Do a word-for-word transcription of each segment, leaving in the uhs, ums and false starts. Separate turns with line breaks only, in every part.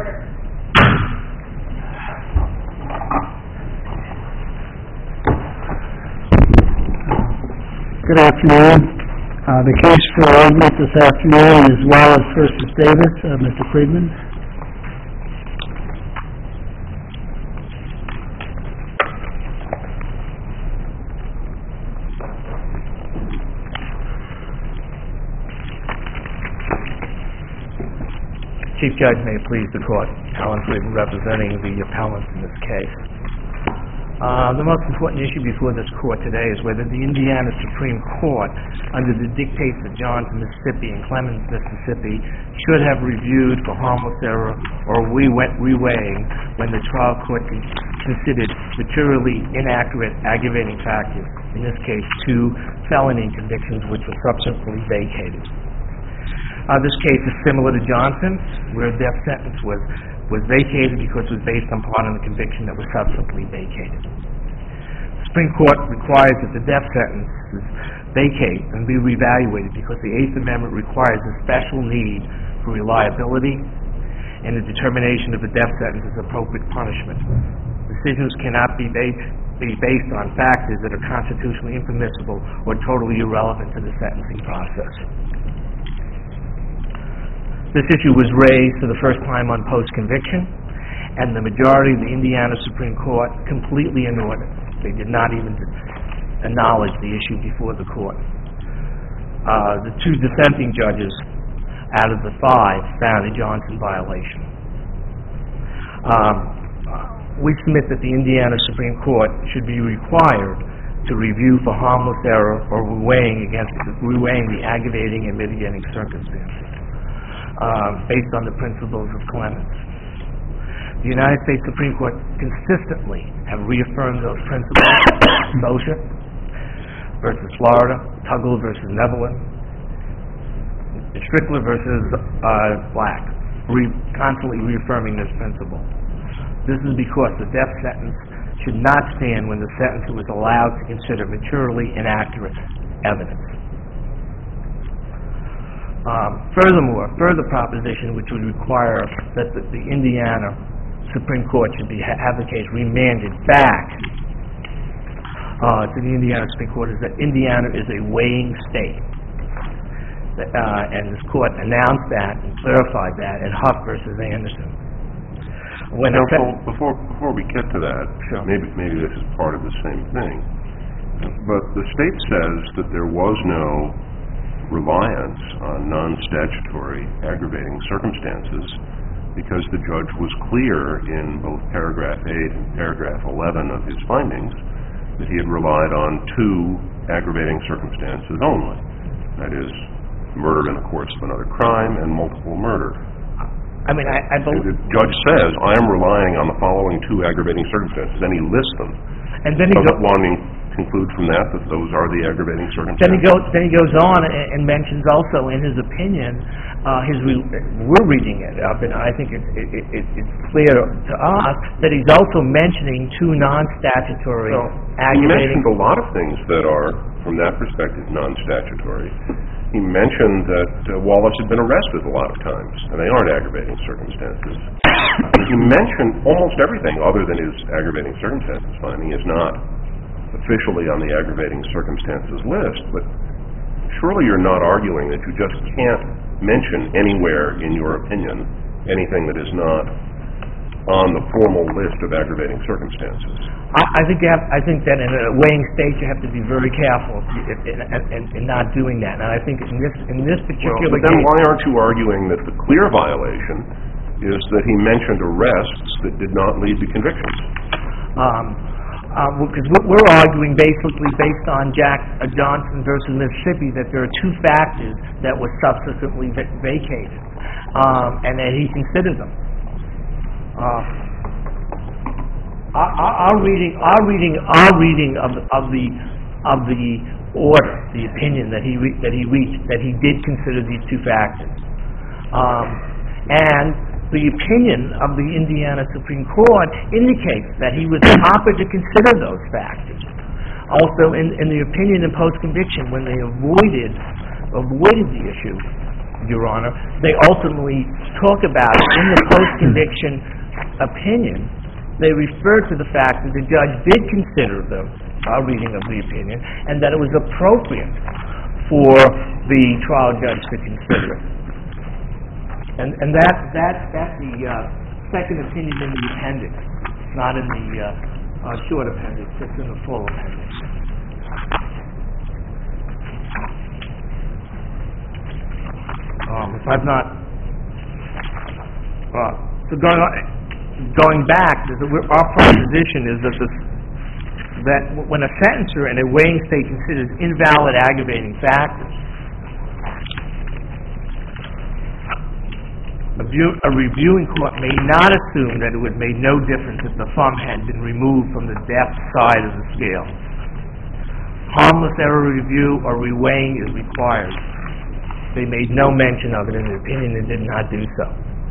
order.
Good afternoon. Uh, the case for argument this afternoon is Wallace versus Davis. Uh, Mister Friedman.
Chief Judge, may it please the Court, Alan Friedman representing the appellants in this case. Uh, the most important issue before this Court today is whether the Indiana Supreme Court, under the dictates of Johnson, Mississippi and Clemens, Mississippi, should have reviewed for harmless error or reweighing when the trial court considered materially inaccurate aggravating factors, in this case two felony convictions which were subsequently vacated. Uh, this case is similar to Johnson, where a death sentence was, was vacated because it was based on part of the conviction that was subsequently vacated. The Supreme Court requires that the death sentences vacate and be reevaluated because the Eighth Amendment requires a special need for reliability and the determination of the death sentence as appropriate punishment. Decisions cannot be based, be based on factors that are constitutionally impermissible or totally irrelevant to the sentencing process. This issue was raised for the first time on post-conviction, and the majority of the Indiana Supreme Court completely ignored it. They did not even acknowledge the issue before the Court. Uh, the two dissenting judges out of the five found a Johnson violation. Um, we submit that the Indiana Supreme Court should be required to review for harmless error or reweighing against reweighing the aggravating and mitigating circumstances. Uh, based on the principles of Clemens. The United States Supreme Court consistently have reaffirmed those principles. Socia versus Florida, Tuggle versus Neverland, Strickler versus uh, Black, re- constantly reaffirming this principle. This is because the death sentence should not stand when the sentencer was allowed to consider materially inaccurate evidence. Um, furthermore, further proposition which would require that the, the Indiana Supreme Court should be have the case remanded back uh, to the Indiana Supreme Court is that Indiana is a weighing state, uh, and this court announced that and clarified that in Huff versus Anderson. When
now, before before we get to that,
sure.
maybe maybe this is part of the same thing, but the state says that there was no reliance on non-statutory aggravating circumstances because the judge was clear in both paragraph eight and paragraph eleven of his findings that he had relied on two aggravating circumstances only. That is, murder in the course of another crime and multiple murder.
I mean, I, I believe...
The judge says, I am relying on the following two aggravating circumstances, and he lists them.
And then he
doesn't want to conclude from that that those are the aggravating circumstances.
Then he goes, then he goes on and, and mentions also in his opinion, uh, his re- we're reading it up, and I think it, it, it, it's clear to us that he's also mentioning two non-statutory
well,
aggravating...
He mentioned a lot of things that are, from that perspective, non-statutory. He mentioned that uh, Wallace had been arrested a lot of times, and they aren't aggravating circumstances. He mentioned almost everything other than his aggravating circumstances finding is not officially on the aggravating circumstances list, but surely you're not arguing that you just can't mention anywhere in your opinion anything that is not on the formal list of aggravating circumstances.
I, I think you have, I think that in a weighing state you have to be very careful if, in, in, in not doing that. And I think in this in this particular
well, but then
case,
why aren't you arguing that the clear violation is that he mentioned arrests that did not lead to convictions?
Um, because uh, what we're arguing basically based on Jack uh, Johnson versus Mississippi that there are two factors that were subsequently v- vacated, um, and that he considered them. Uh, our, our reading, our reading, our reading of, of the of the order, the opinion that he re- that he reached, that he did consider these two factors, um, and the opinion of the Indiana Supreme Court indicates that he was proper to consider those factors. Also, in, in the opinion in post-conviction, when they avoided avoided the issue, Your Honor, they ultimately talk about it in the post-conviction opinion. They refer to the fact that the judge did consider them, our reading of the opinion, and that it was appropriate for the trial judge to consider it. And, and that, that, that's the uh, second opinion in the appendix, not in the uh, uh, short appendix, it's in the full appendix. Um, if I've not, uh, so going on, going back, our proposition is that, this, that when a sentencer in a weighing state considers invalid aggravating factors, a, view, a reviewing court may not assume that it would make no difference if the thumb had been removed from the depth side of the scale. Harmless error review or reweighing is required. They made no mention of it in the opinion and did not do so.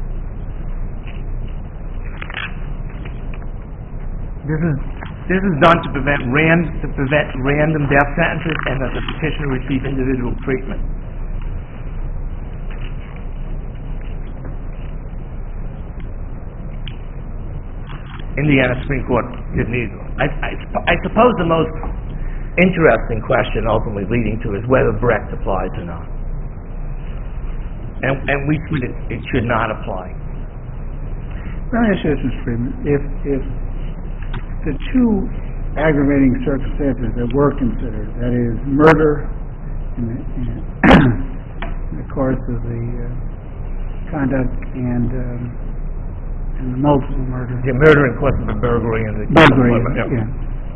This is this is done to prevent ran, to prevent random death sentences and that the petitioner receive individual treatment. Indiana Supreme Court didn't either. I, I, I suppose the most interesting question ultimately leading to is whether Brecht applies or not. And, and we see that it should not apply.
Let me ask you this, Mister Friedman. If, if the two aggravating circumstances that were considered, that is murder in the, in the course of the uh, conduct and, um, and the multiple murder.
The murder in course of the burglary and the...
Burglary, yeah. yeah.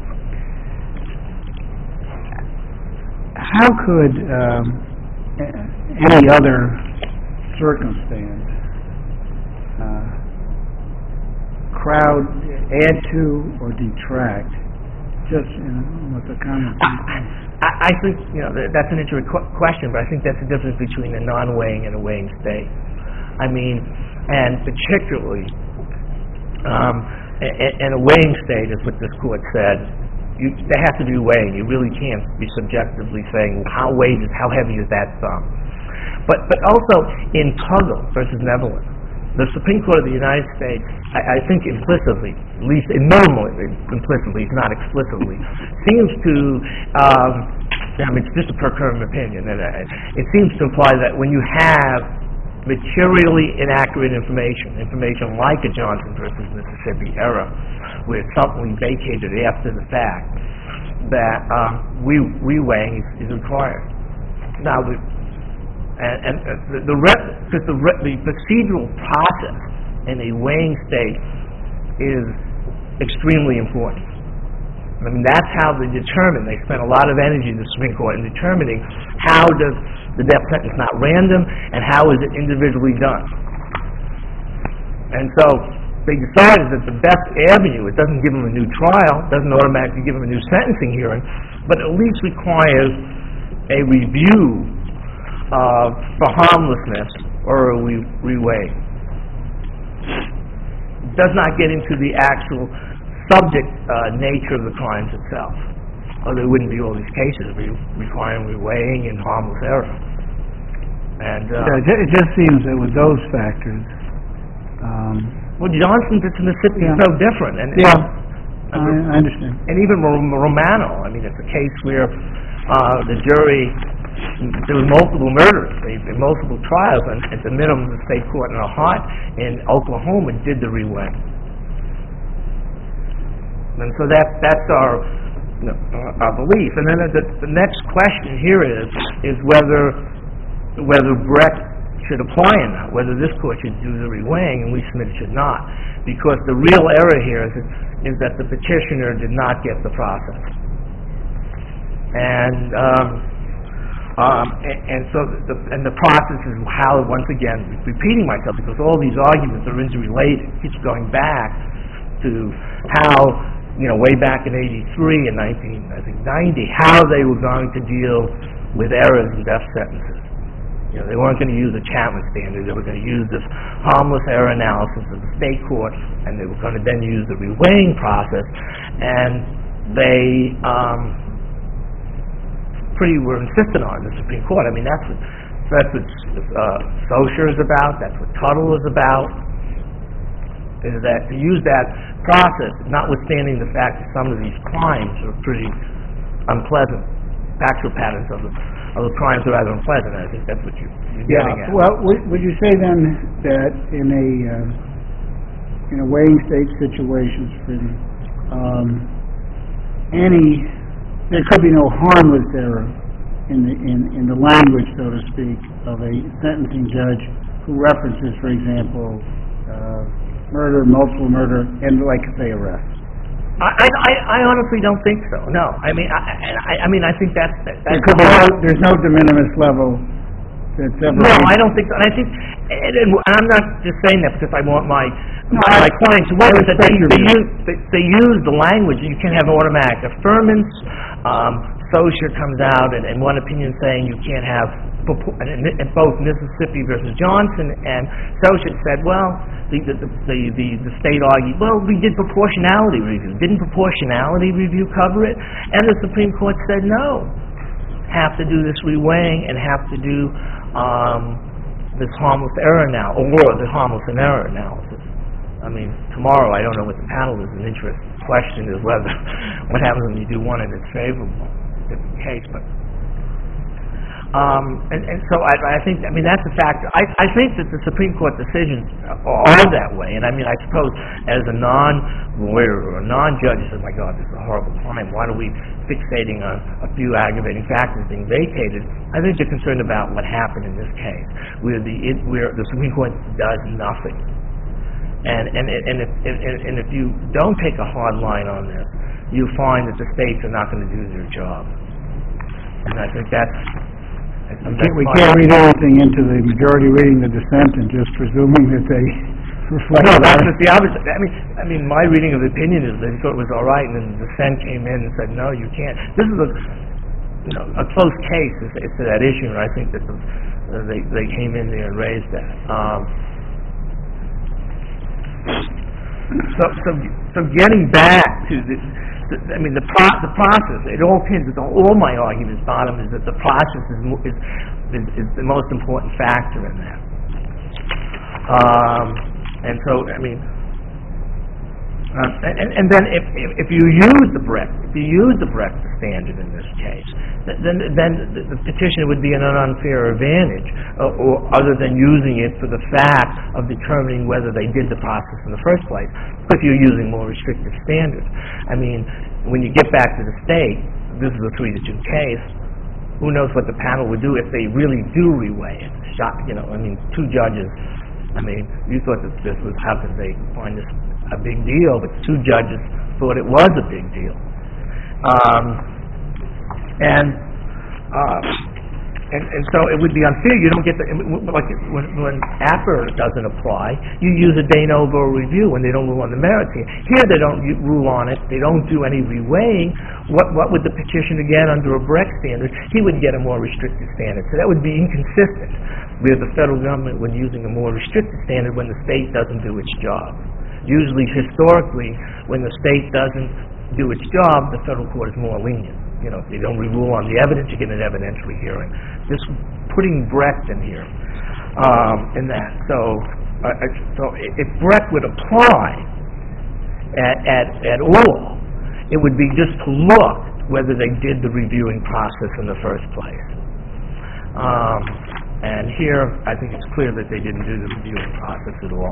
How could um, any other circumstance uh, crowd, add to, or detract, just you know, with the common
I, I think, you know, that's an interesting qu- question, but I think that's the difference between a non-weighing and a weighing state. I mean, and particularly, um, in a weighing state, is what this court said, you, there has to be weighing. You really can't be subjectively saying, how weight is, how heavy is that thumb? But but also in Tuggle versus Neverland, the Supreme Court of the United States, I, I think implicitly, at least minimally implicitly, if not explicitly, seems to, um, I mean, it's just a per current opinion, and uh, it seems to imply that when you have materially inaccurate information, information like a Johnson versus Mississippi error, where it's something vacated after the fact, that um, re- reweighing is, is required. Now, the And, and uh, the the, re- the, re- the procedural process in a weighing state is extremely important. I mean, that's how they determine. They spent a lot of energy in the Supreme Court in determining how does the death sentence not random and how is it individually done. And so they decided that the best avenue, it doesn't give them a new trial, doesn't automatically give them a new sentencing hearing, but at least requires a review Uh, for harmlessness or a re- reweigh. It does not get into the actual subject uh, nature of the crimes itself. Or there wouldn't be all these cases re- requiring reweighing and harmless error. And uh,
yeah, it just seems that with those factors, um,
well, Johnson to Mississippi
yeah.
is no different. And
yeah,
and,
I, I understand.
And even Romano, I mean, it's a case where uh, the jury. There were multiple murders, there multiple trials, and at the minimum, the state court in Ohio, in Oklahoma, did the reweigh. And so that that's our you know, our belief. And then the, the next question here is is whether whether Brecht should apply or not, whether this court should do the reweighing, and we submit it should not, because the real error here is is that the petitioner did not get the process. And um, Um, and, and so the, and the process is how, once again, repeating myself, because all these arguments are interrelated, keeps going back to how, you know, way back in eighty-three and nineteen, I think ninety, how they were going to deal with errors in death sentences. You know, they weren't going to use the Chapman standard. They were going to use this harmless error analysis of the state court, and they were going to then use the reweighing process, and they. Um, pretty were insistent on the Supreme Court. I mean, that's That's what uh, Socher is about, that's what Tuttle is about, is that to use that process, notwithstanding the fact that some of these crimes are pretty unpleasant, factual patterns of the, of the crimes are rather unpleasant. I think that's what you, you're
Yeah,
getting at.
well, would, would you say then that in a, uh, in a weighing state situations, Freeman, um, any, there could be no harmless error in the, in, in the language, so to speak, of a sentencing judge who references, for example, uh, murder, multiple murder, and like say arrest?
I, I, I honestly don't think so. No, I mean, I, I, I mean, I think that's that, that's
There could be no, there's no de minimis level that's ever.
No, I don't think so. And I think, and, and I'm not just saying that because I want my my, my client to win. That they, they, use, they, they use the language. You can have automatic affirmance. Um, Socher comes out and, and one opinion saying you can't have and, and both Mississippi versus Johnson, and Socher said, well, the the, the the the state argued, well, we did proportionality review. Didn't proportionality review cover it? And the Supreme Court said no. Have to do this reweighing and have to do um, this harmless error now, or the harmless error analysis. I mean, tomorrow, I don't know what the panel is. An interesting question is whether what happens when you do one and it's favorable. Different case, but um, and, and so I, I think I mean that's a factor. I, I think that the Supreme Court decisions are that way, and I mean I suppose as a non-lawyer or a non-judge, says, my God, this is a horrible crime. Why are we fixating on a few aggravating factors being vacated? I think they're concerned about what happened in this case, where the it, where the Supreme Court does nothing. And and and if and, and if you don't take a hard line on this, you find that the states are not going to do their job. And I think that's... I think
We can't,
that's
we can't read anything into the majority reading the dissent and just presuming that they reflect...
No, that's just the opposite. I mean, I mean, my reading of the opinion is they thought it was all right, and then the dissent came in and said, no, you can't. This is a, you know, a close case as, as to that issue, and I think that the, uh, they, they came in there and raised that. Um, so, so, so getting back to the... I mean, the pro- the process, it all pins, all my arguments bottom is that the process is, is, is, is the most important factor in that. Um, and so, I mean, uh, and, and then if, if, if you use the Brecht, if you use the Brecht standard in this case, then, then the petitioner would be in an unfair advantage, uh, or other than using it for the fact of determining whether they did the process in the first place, if you're using more restrictive standards. I mean, when you get back to the state, this is a three to two case, who knows what the panel would do if they really do reweigh it. Shot, you know, I mean, two judges, I mean, you thought that this was, how could they find this a big deal, but two judges thought it was a big deal. Um, and, uh, and and so it would be unfair. You don't get the, like when, when A P R doesn't apply, you use a de novo review when they don't rule on the merits. Here they don't rule on it. They don't do any reweighing. What what would the petitioner get under a Brecht standard? He would get a more restrictive standard. So that would be inconsistent with the federal government when using a more restrictive standard when the state doesn't do its job. Usually, historically, when the state doesn't do its job, the federal court is more lenient. You know, if they don't rule on the evidence, you get an evidentiary hearing. Just putting Brecht in here, um, in that. So, uh, so if Brecht would apply at, at at all, it would be just to look whether they did the reviewing process in the first place. Um, and here, I think it's clear that they didn't do the reviewing process at all.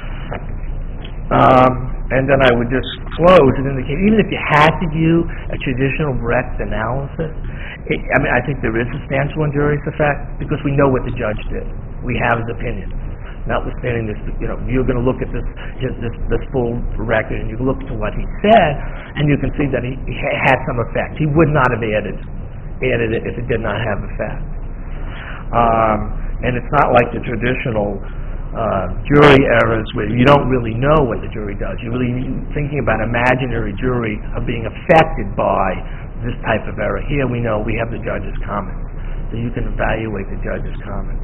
Um, and then I would just close and indicate, even if you had to view a traditional Brecht analysis, it, I mean, I think there is substantial injurious effect because we know what the judge did. We have his opinion. Notwithstanding this, you know, you're going to look at this, his, this this full record and you look to what he said, and you can see that he, he had some effect. He would not have added added it if it did not have effect. Um, and it's not like the traditional Uh, jury errors where you don't really know what the jury does. You're really thinking about imaginary jury of being affected by this type of error. Here we know we have the judge's comments, so you can evaluate the judge's comments.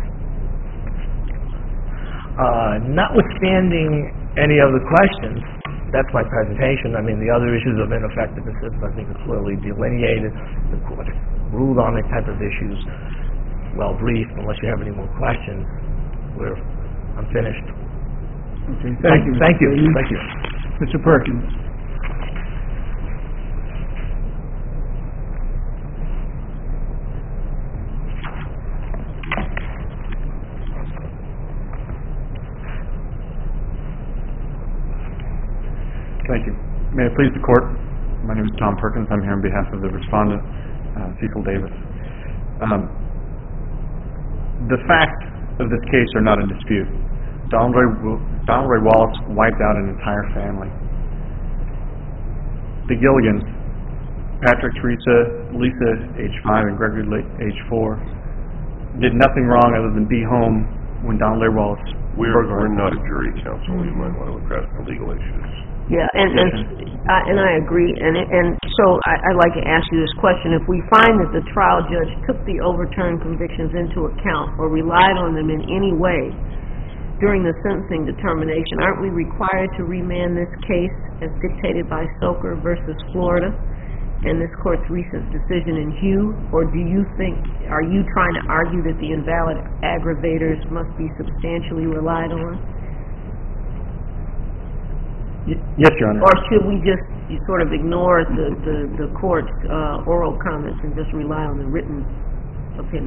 Uh, notwithstanding any other questions, that's my presentation. I mean, the other issues of ineffectiveness, I think, are clearly delineated. The court ruled on the type of issues. well briefed. Unless you have any more questions, we're, I'm finished.
Okay, thank you.
Thank you,
Mister Clayton.
thank you.
Mister Perkins.
Thank you. May it please the Court, my name is Tom Perkins. I'm here on behalf of the respondent, uh, Cecil Davis. Um, the facts of this case are not in dispute. Donald Ray, Donald Ray Wallace wiped out an entire family. The Gilligans, Patrick, Teresa, Lisa, age five, and Gregory, age four, did nothing wrong other than be home when Donald Ray Wallace...
We're, we're not a jury, counsel. You might want to address the legal issues.
Yeah, and and I, and I agree, and and so I, I'd like to ask you this question: if we find that the trial judge took the overturned convictions into account or relied on them in any way during the sentencing determination, aren't we required to remand this case as dictated by Stoker versus Florida and this court's recent decision in Hugh? Or do you think, are you trying to argue that the invalid aggravators must be substantially relied on?
Y- yes, Your Honor.
Or should we just you sort of ignore the, the, the court's uh, oral comments and just rely on the written opinion?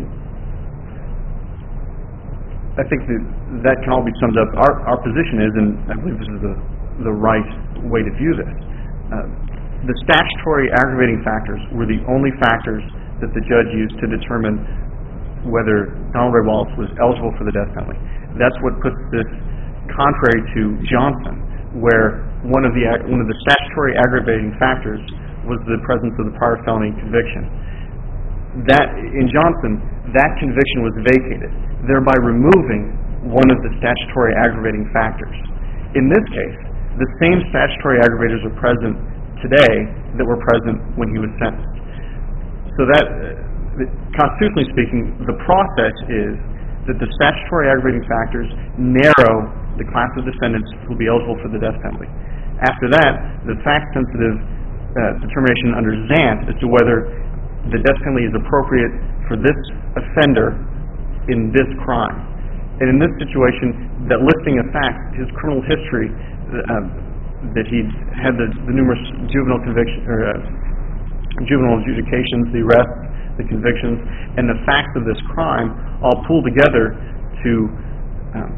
I think that that can all be summed up. Our, our position is, and I believe this is the, the right way to view this, uh, the statutory aggravating factors were the only factors that the judge used to determine whether Donald Ray Wallace was eligible for the death penalty. That's what puts this contrary to Johnson, where one of the one of the statutory aggravating factors was the presence of the prior felony conviction. That in Johnson, that conviction was vacated, thereby removing one of the statutory aggravating factors. In this case, the same statutory aggravators are present today that were present when he was sentenced. So that, uh, constitutionally speaking, the process is that the statutory aggravating factors narrow the class of defendants who will be eligible for the death penalty. After that, the fact-sensitive uh, determination under Zant as to whether the death penalty is appropriate for this offender in this crime. And in this situation, that listing of facts, his criminal history, uh, that he had the, the numerous juvenile conviction or uh, juvenile adjudications, the arrests, the convictions, and the facts of this crime all pulled together to um,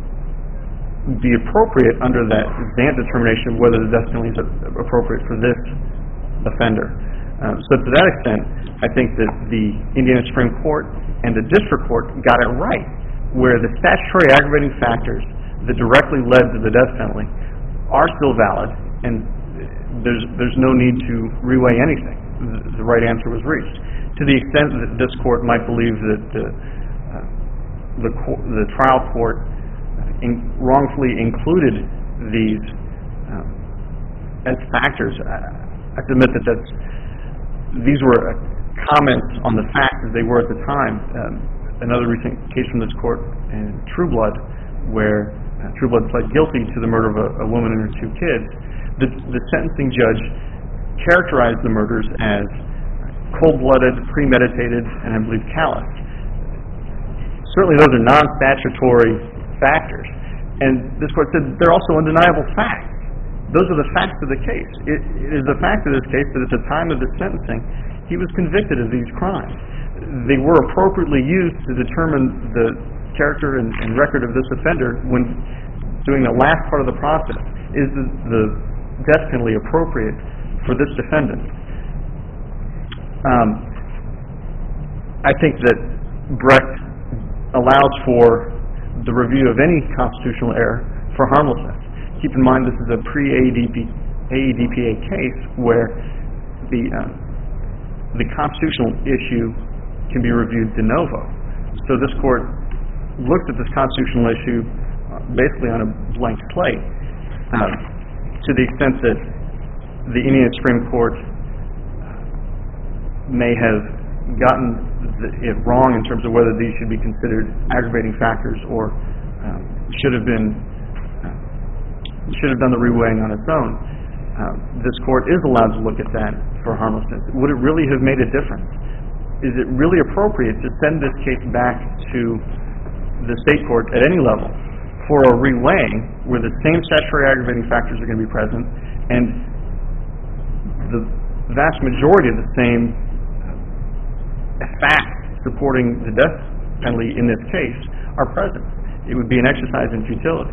be appropriate under that Zant determination of whether the death penalty is appropriate for this offender. Um, so to that extent, I think that the Indiana Supreme Court and the District Court got it right, where the statutory aggravating factors that directly led to the death penalty are still valid, and there's there's no need to reweigh anything. The, the right answer was reached. To the extent that this court might believe that the uh, the, co- the trial court in, wrongfully included these um, as factors, I, I submit that that's these were uh, comments on the facts as they were at the time. Um, another recent case from this court in True Blood, where Uh, True Blood pled guilty to the murder of a, a woman and her two kids. The, the sentencing judge characterized the murders as cold-blooded, premeditated, and I believe callous. Certainly those are non-statutory factors. And this court said they're also undeniable facts. Those are the facts of the case. It, it is the fact of this case that at the time of the sentencing, he was convicted of these crimes. They were appropriately used to determine the character and, and record of this offender when doing the last part of the process. Is the, the death penalty appropriate for this defendant? Um, I think that Brecht allows for the review of any constitutional error for harmlessness. Keep in mind this is a pre-A E D P A case where the um, the constitutional issue can be reviewed de novo. So this court looked at this constitutional issue uh, basically on a blank slate, um, to the extent that the Indiana Supreme Court may have gotten the, it wrong in terms of whether these should be considered aggravating factors or um, should have been uh, should have done the reweighing on its own. Um, this court is allowed to look at that for harmlessness. Would it really have made a difference? is it really appropriate to send this case back to the state court at any level for a reweighing where the same statutory aggravating factors are going to be present and the vast majority of the same facts supporting the death penalty in this case are present? It would be an exercise in futility.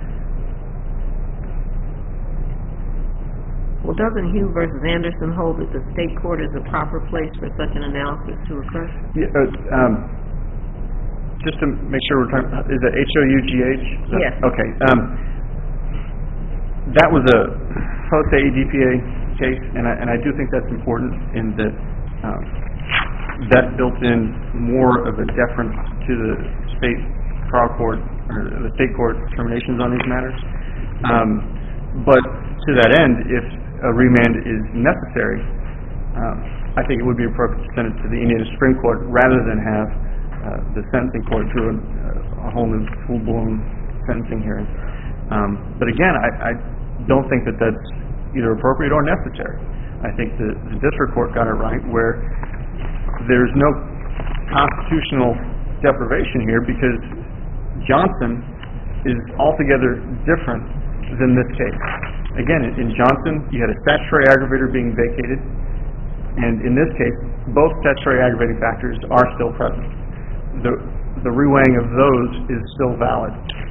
Well, doesn't Hugh versus Anderson hold that the state court is the proper place for such an analysis to occur?
Yeah, uh, um, just to make sure we're talking, is it H O U G H?
Yes.
Okay. Um, that was a post A E D P A case, and I, and I do think that's important in that um, that built in more of a deference to the state trial court or the state court determinations on these matters. Um, but to that end, if a remand is necessary, um, I think it would be appropriate to send it to the Indiana Supreme Court rather than have uh, the sentencing court do a, a whole new full-blown sentencing hearing. Um, but again, I, I don't think that that's either appropriate or necessary. I think the, the district court got it right where there's no constitutional deprivation here because Johnson is altogether different than this case. Again, in Johnson, you had a statutory aggravator being vacated, and in this case, both statutory aggravating factors are still present. The, the reweighing of those is still valid.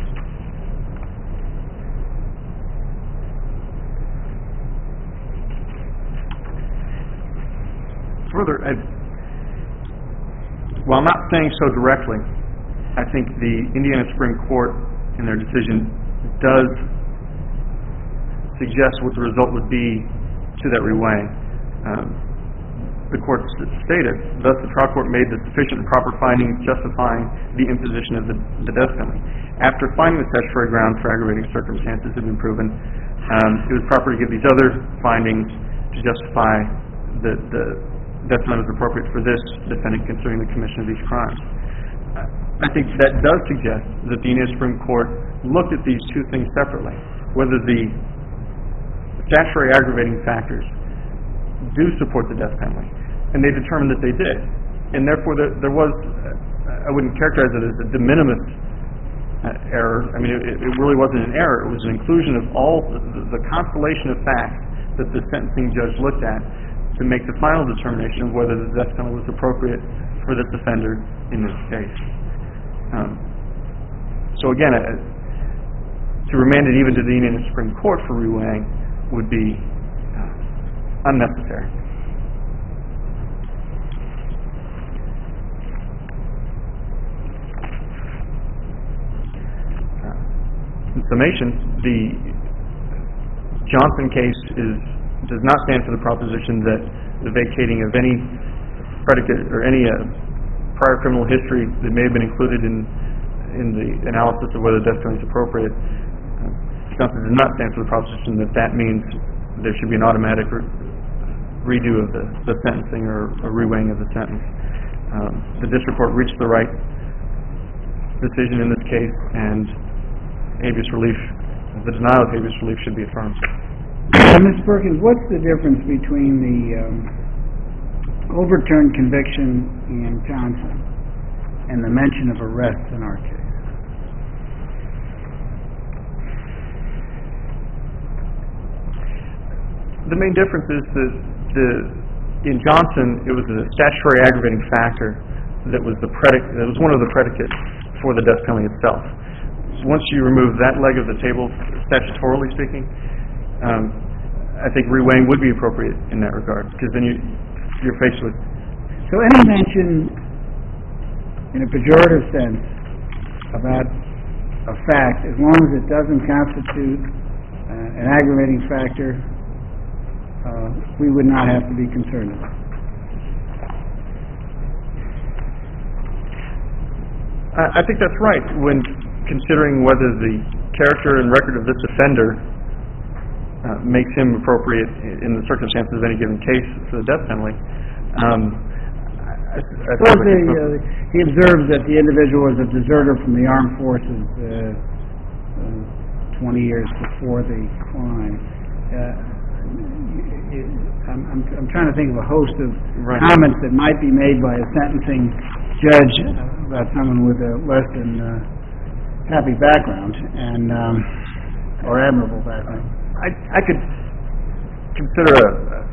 Further, I, while not saying so directly, I think the Indiana Supreme Court, in their decision, does suggest what the result would be to that reweighing. Um, the court stated, thus the trial court made the sufficient and proper findings justifying the imposition of the, the death penalty. After finding the statutory grounds for aggravating circumstances had been proven, um, it was proper to give these other findings to justify the, the death penalty was appropriate for this defendant considering the commission of these crimes. I think that does suggest that the Indiana Supreme Court looked at these two things separately, whether the statutory aggravating factors do support the death penalty, and they determined that they did, and therefore there, there was, uh, I wouldn't characterize it as a de minimis uh, error. I mean, it, it really wasn't an error. It was an inclusion of all the, the constellation of facts that the sentencing judge looked at to make the final determination of whether the death penalty was appropriate for this offender in this case. Um, so again, uh, to remand it even to the Indiana Supreme Court for reweighing would be uh, unnecessary. Uh, in summation, the Johnson case is does not stand for the proposition that the vacating of any predicate or any uh, prior criminal history that may have been included in in the analysis of whether death penalty is appropriate. Uh, Johnson does not stand for the proposition that that means there should be an automatic re- redo of the, the sentencing or a reweighing of the sentence. Um, the district court reached the right decision in this case, and habeas relief, the denial of habeas relief should be affirmed.
Uh, Miz Perkins, what's the difference between the um, overturned conviction in Johnson and the mention of arrest in our case?
The main difference is that the, in Johnson, it was a statutory aggravating factor that was the predicate, that was one of the predicates for the death penalty itself. Once you remove that leg of the table, statutorily speaking, um, I think reweighing would be appropriate in that regard, because then you, you're faced with...
So any mention in a pejorative sense about a fact, as long as it doesn't constitute uh, an aggravating factor, uh, we would not have to be concerned about.
I, I think that's right when considering whether the character and record of this offender uh, makes him appropriate in the circumstances of any given case for the death penalty. Um, I, I
Suppose the, uh, he observes that the individual was a deserter from the armed forces uh, uh, twenty years before the crime. Uh, I'm, I'm, I'm trying to think of a host of
Right.
comments that might be made by a sentencing judge about someone with a less than uh, happy background and um, or admirable background.
I, I could consider a,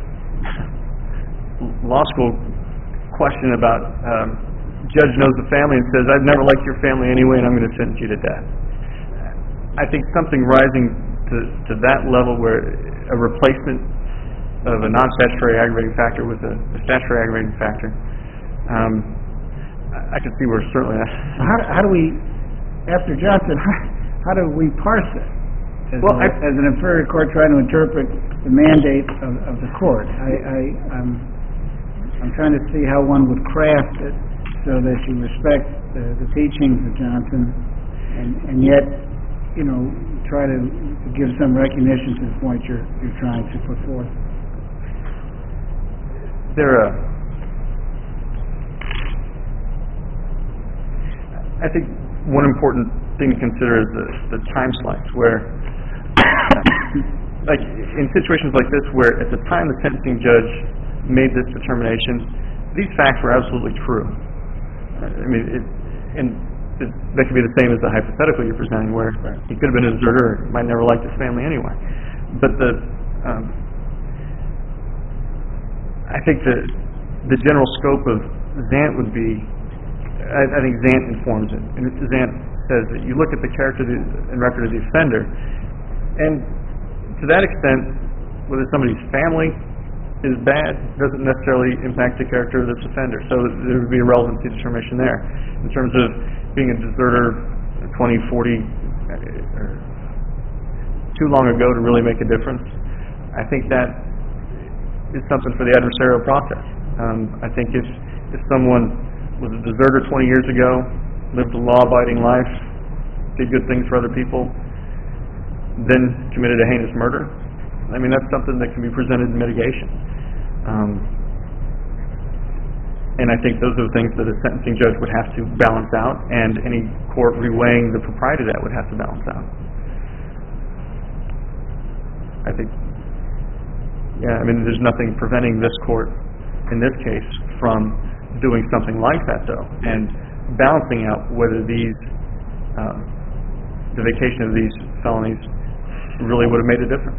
a law school question about um, judge knows the family and says, I've never liked your family anyway, and I'm going to sentence you to death. I think something rising to, to that level where a replacement of a non-statutory aggravating factor with a, a statutory aggravating factor, um, I, I could see where certainly that...
How, how do we, after Johnson, how, how do we parse it? As,
Well,
a,
I-
as an inferior court trying to interpret the mandate of, of the court, I, I, I'm, I'm trying to see how one would craft it so that you respect the, the teachings of Johnson and, and yet, you know, try to give some recognition to the point you're, you're trying to put forth.
There, uh, I think one important thing to consider is the, the time slice, where, like, in situations like this, where at the time the sentencing judge made this determination, these facts were absolutely true. I mean, it, and it, that could be the same as the hypothetical you're presenting, where
Right.
he could have been a deserter, might never liked his family anyway. But the, um, I think the the general scope of Zant would be, I, I think Zant informs it, and Zant says that you look at the character and record of the offender, and to that extent, whether somebody's family is bad doesn't necessarily impact the character of this offender. So there would be a relevancy determination there. In terms of being a deserter twenty, forty, or too long ago to really make a difference, I think that is something for the adversarial process. Um, I think if, if someone was a deserter twenty years ago, lived a law-abiding life, did good things for other people, then committed a heinous murder, I mean, that's something that can be presented in mitigation. Um, and I think those are the things that a sentencing judge would have to balance out, and any court reweighing the propriety of that would have to balance out. I think, yeah, I mean, there's nothing preventing this court, in this case, from doing something like that, though, and balancing out whether these, um, the vacation of these felonies really would have made a difference.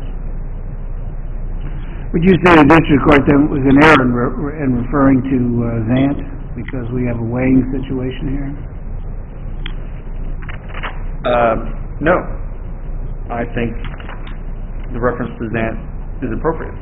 Would you say the district court then was in error in, re- in referring to uh, Zant because we have a weighing situation here?
Uh, no. I think the reference to Zant is appropriate.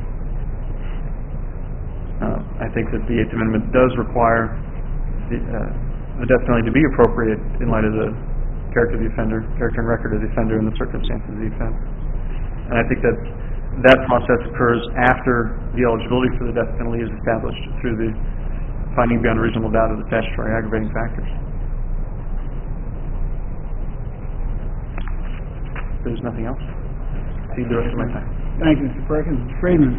Uh, I think that the Eighth Amendment does require the, uh, the death penalty to be appropriate in light of the character of the offender, character and record of the offender, and the circumstances of the offense. And I think that that process occurs after the eligibility for the death penalty is established through the finding beyond a reasonable doubt of the statutory aggravating factors. If there's nothing else, I'll see you the rest of my time.
Thank you, Mister Perkins. Mister Friedman.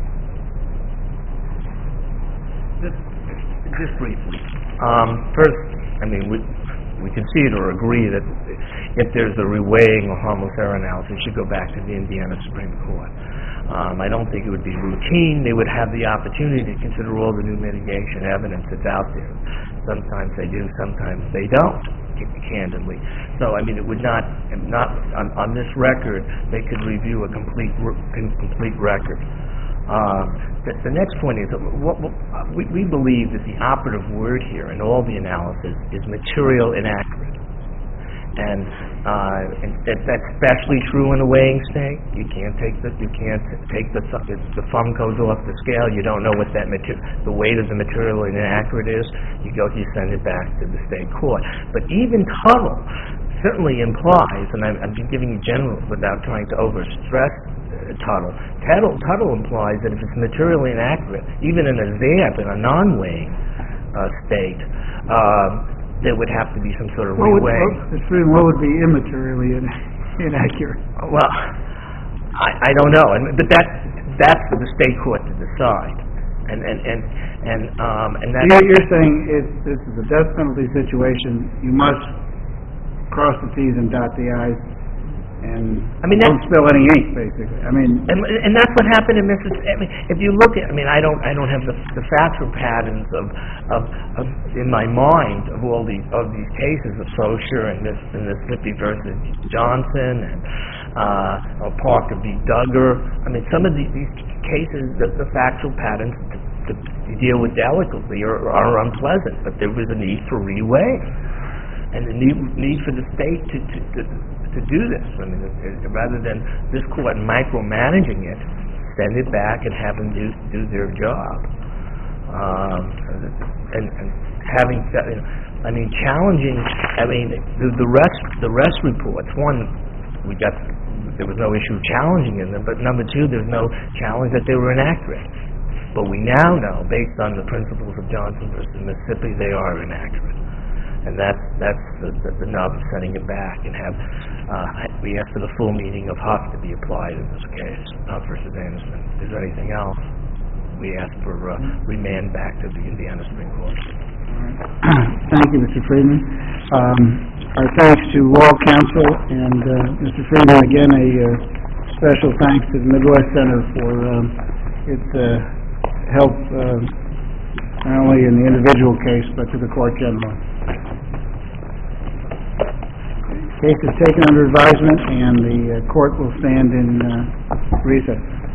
Just, just briefly. Um, first, I mean, we, we concede or agree that if there's a reweighing or harmless error analysis, it should go back to the Indiana Supreme Court. Um, I don't think it would be routine. They would have the opportunity to consider all the new mitigation evidence that's out there. Sometimes they do, sometimes they don't, candidly. So, I mean, it would not, not on, on this record, they could review a complete complete record. Um, the, the next point is that what, what, we, we believe that the operative word here in all the analysis is material inaccurate. And, uh, and that, that's especially true in the weighing state. You can't take the you can't take the the thumb goes off the scale. You don't know what that mater- the weight of the material inaccurate is. You go you send it back to the state court. But even Tuttle certainly implies, and I'm, I'm giving you general without trying to overstress uh, Tuttle. Tuttle. Tuttle implies that if it's materially inaccurate, even in a Z A P, in a non-weighing uh, state, um, there would have to be some sort of
What would,
reweighing.
what, Mister Friedman, what would be immaterially in, inaccurate?
Well, I, I don't know, and but that that's for the state court to decide, and and and and um and that.
You're, you're saying if this is a death penalty situation, you must cross the T's and dot the I's and
I mean,
don't
that's-
spill any ink, basically. I mean,
And, and that's what happened in Mississippi. I mean, if you look at, I mean, I don't, I don't have the, the factual patterns of, of, of, in my mind of all these, of these cases of Socher and Miss, and Mississippi versus Johnson and, uh, or Parker v. Duggar. I mean, some of these, these cases, the, the factual patterns to, to deal with delicately are, are unpleasant, but there was a need for re-weighing and the need, need for the state to, to, to to do this. I mean, it, it, rather than this court micromanaging it, send it back and have them do do their job. Um, and, and having said, you know, I mean, challenging. I mean, the, the rest the rest reports. One, we got there was no issue challenging in them, but number two, there's no challenge that they were inaccurate. But we now know, based on the principles of Johnson versus Mississippi, they are inaccurate. And that's that's the, the, the nub of sending it back and have uh, we ask for the full meaning of Huff to be applied in this case, Huff versus Anderson. If there's anything else, we ask for uh, remand back to the Indiana Supreme Court.
thank you, Mister Friedman. Um, our thanks to all counsel, and uh, Mister Friedman, again, a uh, special thanks to the Midwest Center for um, its uh, help, uh, not only in the individual case, but to the court generally. Case is taken under advisement, and the uh, court will stand in uh, recess.